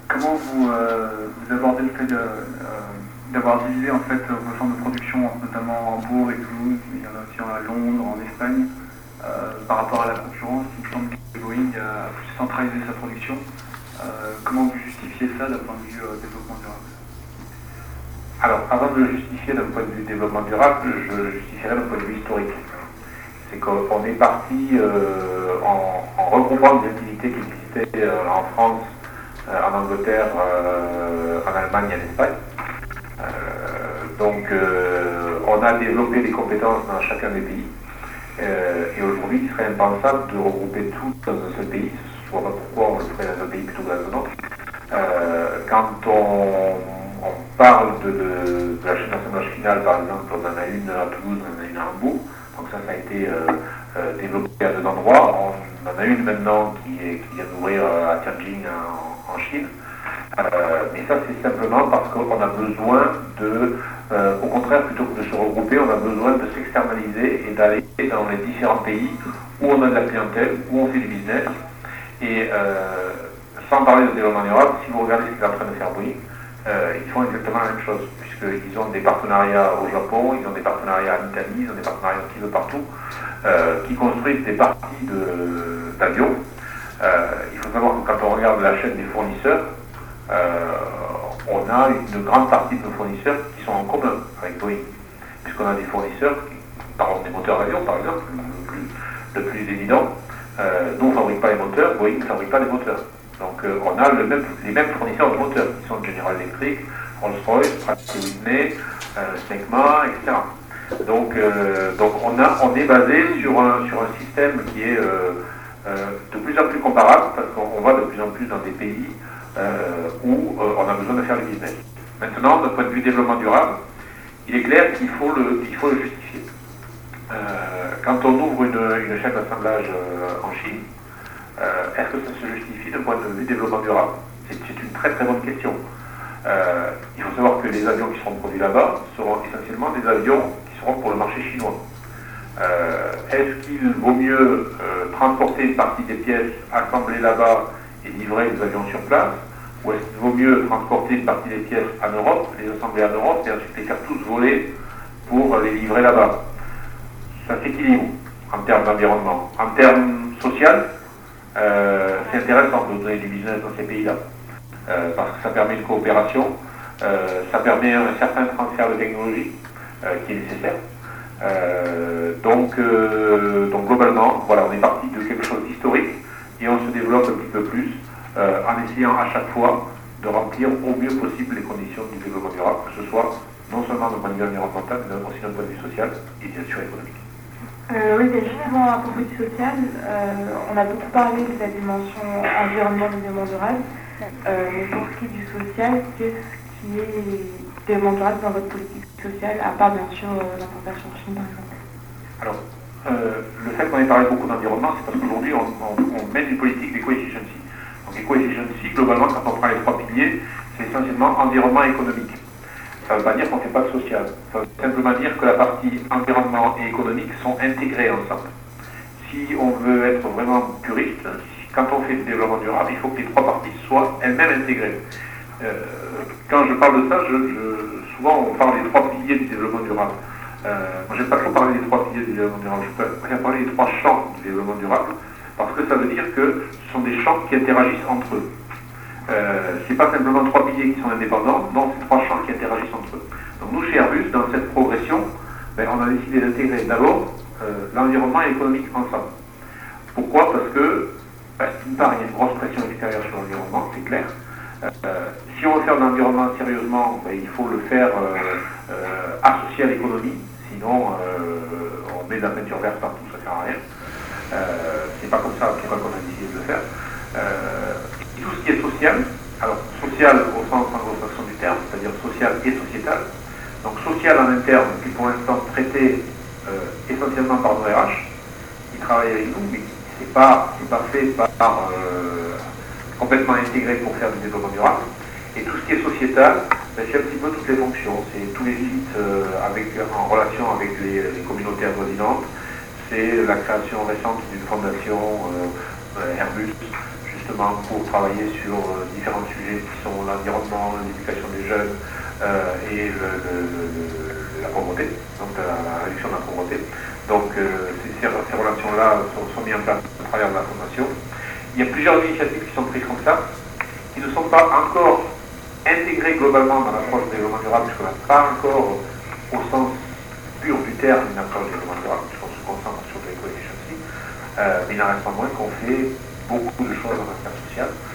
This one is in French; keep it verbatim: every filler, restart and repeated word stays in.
comment vous, euh, vous abordez le fait de, euh, d'avoir divisé en fait vos centres de production, notamment Hambourg et Toulouse, mais il y en a aussi à Londres, en Espagne, euh, par rapport à la concurrence? Il me semble que Boeing a plus centralisé sa production. Euh, comment vous justifiez ça d'un point de vue euh, développement durable? Alors, avant de le justifier d'un point de vue développement durable, je le justifierai d'un point de vue historique. C'est qu'on est parti euh, en, en regroupant des activités qui existaient euh, en France, euh, en Angleterre, euh, en Allemagne et en Espagne. Euh, donc, euh, on a développé des compétences dans chacun des pays. Euh, et aujourd'hui, il serait impensable de regrouper tout dans un seul pays. Je ne vois pas pourquoi on le ferait dans un pays plutôt que dans un autre. Euh, quand on, on parle de, de, de la chaîne d'assemblage finale, par exemple, on en a une à Toulouse, on en a une à Hambourg. Donc ça, ça a été euh, euh, développé à deux endroits. On en a une maintenant qui, est, qui vient d'ouvrir à Tianjin en, en Chine. Euh, mais ça, c'est simplement parce qu'on a besoin de, euh, au contraire, plutôt que de se regrouper, on a besoin de s'externaliser et d'aller dans les différents pays où on a de la clientèle, où on fait du business. Et euh, sans parler de développement durable, si vous regardez ce qu'il est en train de faire Boeing, euh, ils font exactement la même chose, puisqu'ils ont des partenariats au Japon, ils ont des partenariats en Italie, ils ont des partenariats un petit peu partout, euh, qui construisent des parties de, d'avions. Euh, il faut savoir que quand on regarde la chaîne des fournisseurs, euh, on a une grande partie de nos fournisseurs qui sont en commun avec Boeing, puisqu'on a des fournisseurs, par exemple des moteurs d'avion par exemple, le plus, le plus évident, euh, nous on ne fabrique pas les moteurs, Boeing ne fabrique pas les moteurs. Donc euh, on a le même, les mêmes fournisseurs de moteurs, qui sont General Electric, Rolls-Royce, Pratt et Whitney, euh, Snecma, et cetera. Donc, euh, donc on, a, on est basé sur un, sur un système qui est euh, euh, de plus en plus comparable, parce qu'on va de plus en plus dans des pays euh, où euh, on a besoin de faire du business. Maintenant, d'un point de vue développement durable, il est clair qu'il faut le, il faut le justifier. Euh, quand on ouvre une, une chaîne d'assemblage euh, en Chine, Euh, est-ce que ça se justifie d'un point de vue développement durable? C'est, c'est une très très bonne question. Euh, il faut savoir que les avions qui seront produits là-bas seront essentiellement des avions qui seront pour le marché chinois. Euh, est-ce qu'il vaut mieux euh, transporter une partie des pièces assemblées là-bas et livrer les avions sur place, ou est-ce qu'il vaut mieux transporter une partie des pièces en Europe, les assembler en Europe et ensuite les faire tous voler pour les livrer là-bas? Ça s'équilibre en termes d'environnement. En termes social, Euh, c'est intéressant de donner du business dans ces pays-là, euh, parce que ça permet une coopération, euh, ça permet un certain transfert de technologie euh, qui est nécessaire. Euh, donc, euh, donc globalement, voilà, on est parti de quelque chose d'historique et on se développe un petit peu plus euh, en essayant à chaque fois de remplir au mieux possible les conditions du développement durable, que ce soit non seulement d'un point de vue environnemental, mais aussi d'un point de vue social et bien sûr économique. Euh, oui, mais justement, à propos du social, euh, on a beaucoup parlé de la dimension environnement et développement durable. Euh, mais pour ce qui est du social, qu'est-ce qui est développement durable dans votre politique sociale, à part bien sûr euh, l'implantation en Chine, par exemple? Alors, euh, le fait qu'on ait parlé beaucoup d'environnement, c'est parce qu'aujourd'hui, on, on, on mène une politique d'éco-efficiency. Donc, éco-efficiency, globalement, quand on prend les trois piliers, c'est essentiellement environnement et économique. Ça ne veut pas dire qu'on ne fait pas de social. Ça veut simplement dire que la partie environnement et économique sont intégrées ensemble. Si on veut être vraiment puriste, quand on fait du développement durable, il faut que les trois parties soient elles-mêmes intégrées. Euh, quand je parle de ça, je, je, souvent on parle des trois piliers du développement durable. Euh, moi, je n'aime pas trop parler des trois piliers du développement durable, je préfère parler des trois champs du développement durable, parce que ça veut dire que ce sont des champs qui interagissent entre eux. Euh, c'est pas simplement trois piliers qui sont indépendants, non, c'est trois champs qui interagissent entre eux. Donc nous, chez Airbus, dans cette progression, ben, on a décidé d'intégrer d'abord euh, l'environnement et l'économique ensemble. Pourquoi? Parce que, ben, d'une part, il y a une grosse pression extérieure sur l'environnement, c'est clair. Euh, si on veut faire de l'environnement sérieusement, ben, il faut le faire euh, euh, associé à l'économie, sinon euh, on met de la peinture verte partout, ça ne sert à rien. Euh, c'est pas comme ça qu'on a décidé de le faire. Euh, Tout ce qui est social, alors social au sens anglo-saxon du terme, c'est-à-dire social et sociétal. Donc social en interne, qui pour l'instant traité euh, essentiellement par nos R H, qui travaillent avec nous, mais c'est pas, c'est pas fait par euh, complètement intégré pour faire du développement durable. Et tout ce qui est sociétal, ben, c'est un petit peu toutes les fonctions, c'est tous les sites euh, avec, en relation avec les, les communautés avoisinantes, c'est la création récente d'une fondation euh, Airbus, justement pour travailler sur euh, différents sujets qui sont l'environnement, l'éducation des jeunes euh, et le, le, le, la pauvreté, donc la, la réduction de la pauvreté. Donc euh, ces, ces relations-là sont, sont mises en place à travers la Fondation. Il y a plusieurs initiatives qui sont prises comme ça, qui ne sont pas encore intégrées globalement dans l'approche du développement durable, puisqu'on n'a pas encore, au sens pur du terme, une approche du développement durable, puisqu'on se concentre sur l'éco-efficiency, euh, mais il n'en reste pas moins qu'on fait beaucoup de choses en matière sociale.